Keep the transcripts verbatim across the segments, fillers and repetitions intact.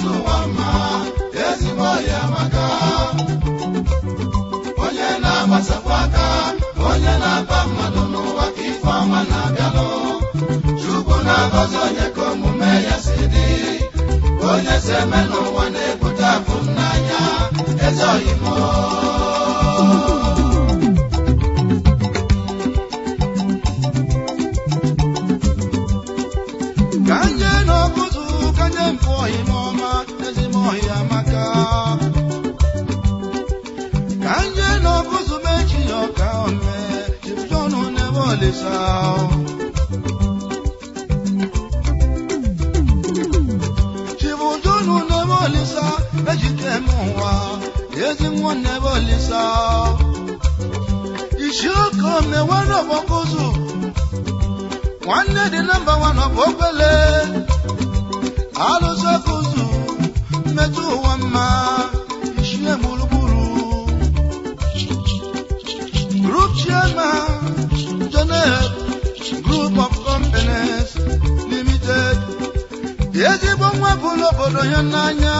metu wama ezigbo ya maka onye na-agbasapaka onye na-aba mmadụ n'ụwa ka ife ọma na-abịalụ Chukwu na-agọzi onye ka omume ya si dị onye si eme n'ụwa na-ebute afụ n'anya eze oyimo kanye n'ọkụzụ kanye mpụ oyimọma ezigbo ya maka kanye n'ọkụzụ mechi ya ọka ome chibujonu n'ebe olisa chibujonu n'ebe olisa ejike mụwa ezi nwa n'ebe olisa isi ọka ome nwanne ọbọkụzụ nwanne dị namba one ọbọkwele alụsọkụzụ mmetụ ụwa mma ishie gburugburu Group Chairman Jonet Group of Companies Limited ezigbo nwa bụrụ obodo ya n'anya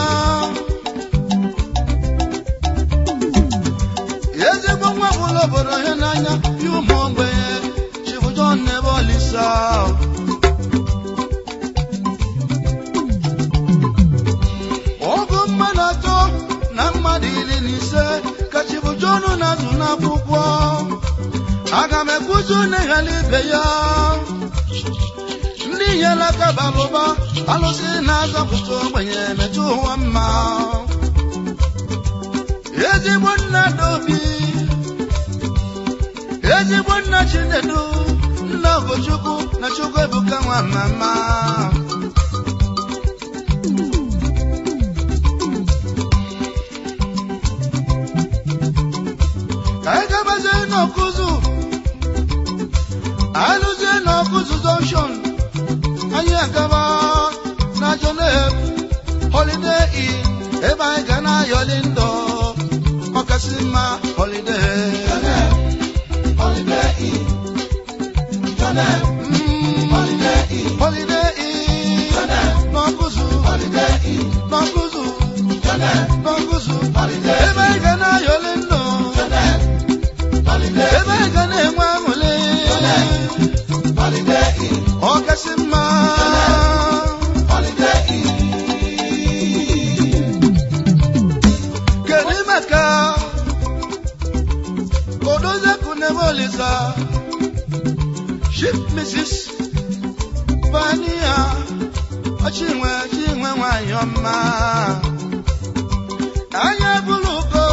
ezigbo nwa bụrụ obodo ya n'anya yi ụmụ ogbenye Chibujo n'ebe olisa ogo mmadụ atọ na mmadụ iri na ise ka Chibujo na-azụ n'akwụkwọ aga m ekwuzi n'ịghara ibe ya ndị ihela aka balụba alụsị na-azọpụta ogbenye metụ ụwa mma ezigbo nna Dobi ezigbo nna Chinedu nna Ogochukwu na Chukwu Ebuka nwa mama ka ị gabazie n'ọkụzụ alụzie n'ọkụzụ junction anyị agaba na Jonet Holiday Inn ebe anyị ga na-ayọli ndọ ọkasị mma holiday Holiday Inn Jonet Holiday Inn Holiday Inn Jonet n'ọkụzụ Holiday Inn n'ọkụzụ Jonet n'ọkụzụ ebe anyị ga na-ayọli ndọ ebe anyị ga na-enwe aṅụrị ọkasị mma kedu maka Odoziakụ n'ebe olisa Chief Missus Vania Chinwe Chinwe nwanyị ọma anya bụrụ ugo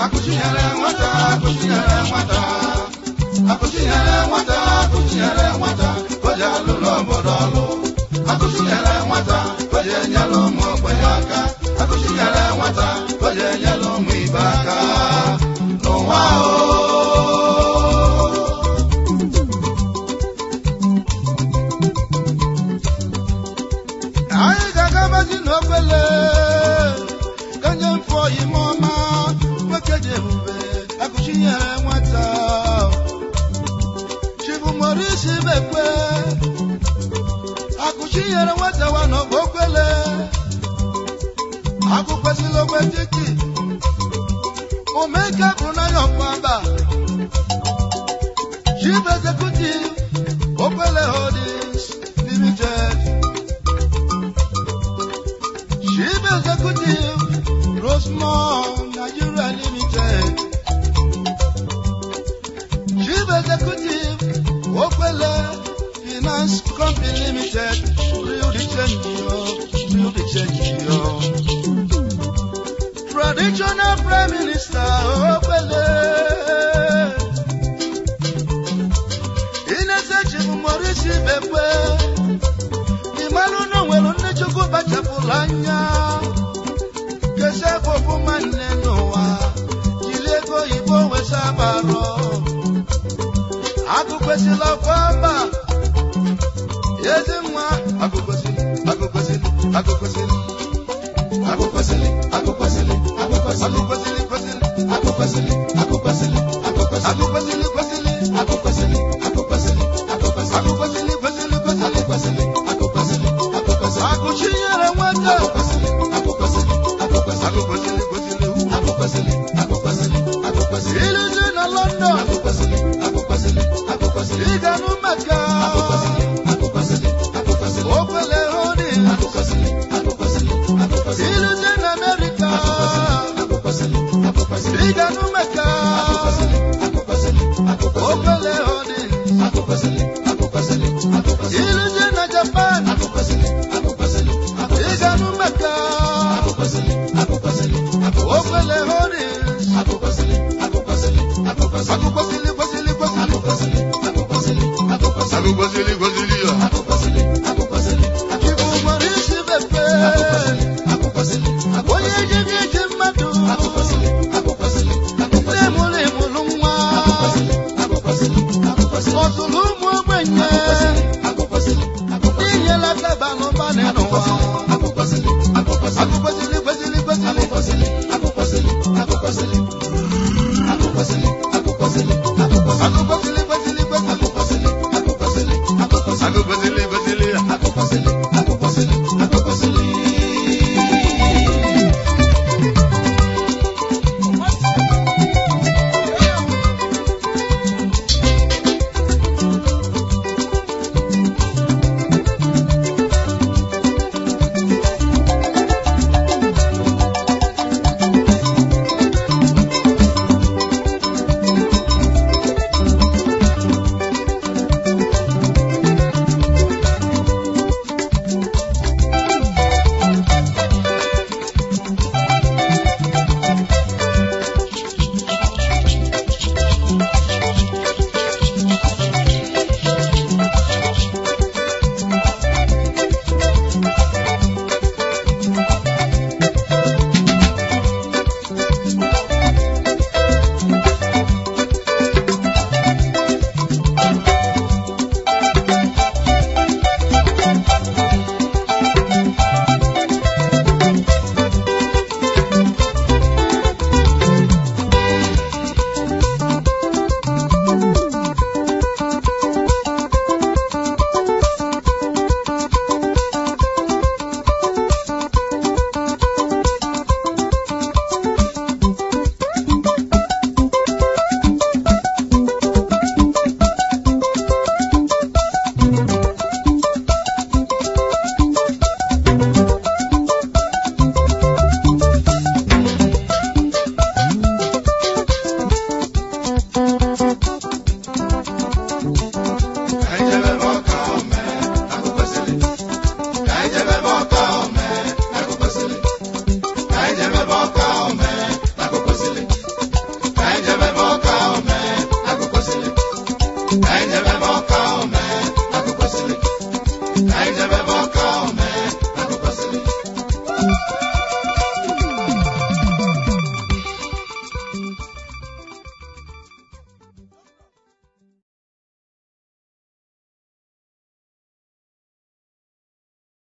Akuchinyere nwata, akuchinyere nwata. Akuchinyere nwata, akuchinyere nwata. Koja lụrụ obodo ọlụ. Akuchinyere nwata, koja enyelu ụmụ ogbenye aka. Akuchinyere nwata, koja enyelu ụmụ ibe aka. N'ụwa o. Anyị ga-agabazi n'okwele kanye mfọ ime ọma nwoke dị ebube Akuchinyere nwata Chibu Morisi Bekwe Akuchinyere nwata wa n'okwele Akukwesịrị ogbe tiki Omeka bụ na ya ọkwamba Chief Executive Okwele Holdings Limited Chief Executive Rosemont Nigeria Limited Chief Executive Okwele Finance Company Limited Real the change Real the change Traditional Prime Minister Okwele Inese Chief Morisi Bekwe Imalu no nwelu nne Chukwu bachapụrụ anya Kese popu manne n'ụwa Jiri ego Igbo wesa baro Akukwesịrị ọkwamba Ezi nwa Akukwesịrị Akukwesịrị Akukwesịrị Akukwesịrị Akukwesịrị Akukwesịrị Akukwesịrị Akukwesịrị Akukwesịrị Akukwesịrị Akukwesịrị Akukwesịrị Akukwesịrị Akukwesịrị Akukwesịrị Akuchinyere nwata Akukwesịrị Akukwesịrị Akukwesịrị Akukwesịrị Akukwesịrị Akukwesịrị Ilizi na London Akukwesịrị Akukwesịrị Akukwesịrị Iganu Mecca Akukwesịrị Akukwesịrị Akukwesịrị Okwele Holdings Akukwesịrị Akukwesịrị Akukwesịrị Ilizi na America Akukwesịrị Akukwesịrị Iganu Mecca Akukwesịrị Akukwesịrị Akukwesịrị Okwele Holdings Akukwesịrị Akukwesịrị Akukwesịrị Ilizi na Japan Akukwesịrị Akukwesịrị Iganu Mecca Akukwesịrị Akukwesịrị Okwele Holdings Akukwesịrị Akukwesịrị Akukwesịrị Akukwesịrị Akukwesịrị Akukwesịrị Akukwesịrị Akukwesịrị Akukwesịrị Chibu Morisi Bekwe Akukwesịrị Onye ejighị eji mmadụ Akukwesịrị Akukwesịrị Ndị mụrụ ịmụrụ nwa Akukwesịrị Akukwesịrị Ọtụrụ ụmụ ogbenye Akukwesịrị Akukwesịrị Inyela kaba n'ụba n'ụwa Akukwesịrị Akukwesịrị Akukwesịrị Akukwesịrị Akukwesịrị Akukwesịrị Akukwesịrị Akukwesịrị